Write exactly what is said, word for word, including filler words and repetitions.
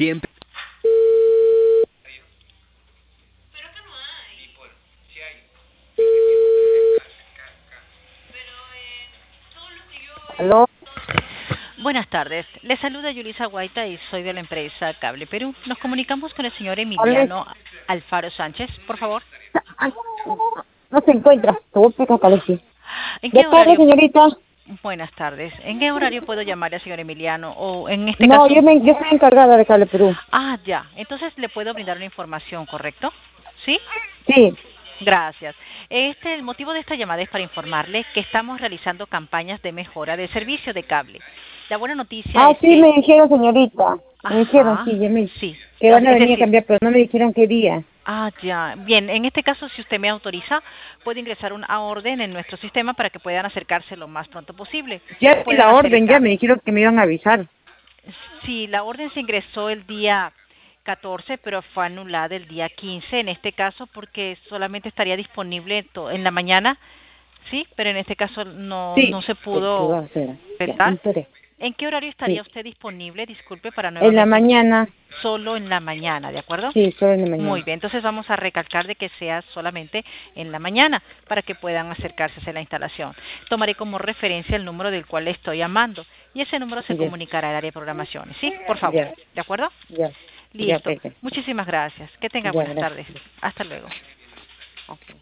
Siempre. ¿Aló? Buenas tardes. Le saluda Yulisa Guaita y soy de la empresa Cable Perú. Nos comunicamos con el señor ¿Cuál Emiliano Alfaro Sánchez, por favor. No se encuentra. Te voy a explicar, Calexi. ¿En De qué tarde, horario? señorita. Buenas tardes. ¿En qué horario puedo llamar al señor Emiliano? O en este No, caso... yo, me, yo soy encargada de Cable Perú. Ah, ya. Entonces le puedo brindar una información, ¿correcto? ¿Sí? Sí. Gracias. Este, el motivo de esta llamada es para informarle que estamos realizando campañas de mejora de servicio de cable. La buena noticia Ah, es sí, que... me dijeron, señorita. Me dijeron, Ajá, sí, Yemil, sí. que van a Es venir a decir, cambiar, pero no me dijeron qué día. Ah, ya. Bien, en este caso, si usted me autoriza, puede ingresar una orden en nuestro sistema para que puedan acercarse lo más pronto posible. Ya di Puedan la hacer el orden, ya me cambio. dijeron que me iban a avisar. Sí, la orden se ingresó el día catorce, pero fue anulada el día quince, en este caso, porque solamente estaría disponible to- en la mañana, sí, pero en este caso no, Sí. no se ¿Qué, qué pudo va a hacer? Ya, completar. entonces, ¿En qué horario estaría sí. usted disponible? Disculpe, para En la nuevamente mañana. solo en la mañana, ¿de acuerdo? Sí, solo en la Muy mañana. bien, entonces vamos a recalcar de que sea solamente en la mañana para que puedan acercarse a la instalación. Tomaré como referencia el número del cual le estoy llamando y ese número se Ya, comunicará al área de programaciones, ¿sí? Por favor, ya, ¿de acuerdo? ya. Ya, Listo. Pepe. Muchísimas gracias. Que tenga Ya, buenas gracias. tardes. Hasta luego. Ok.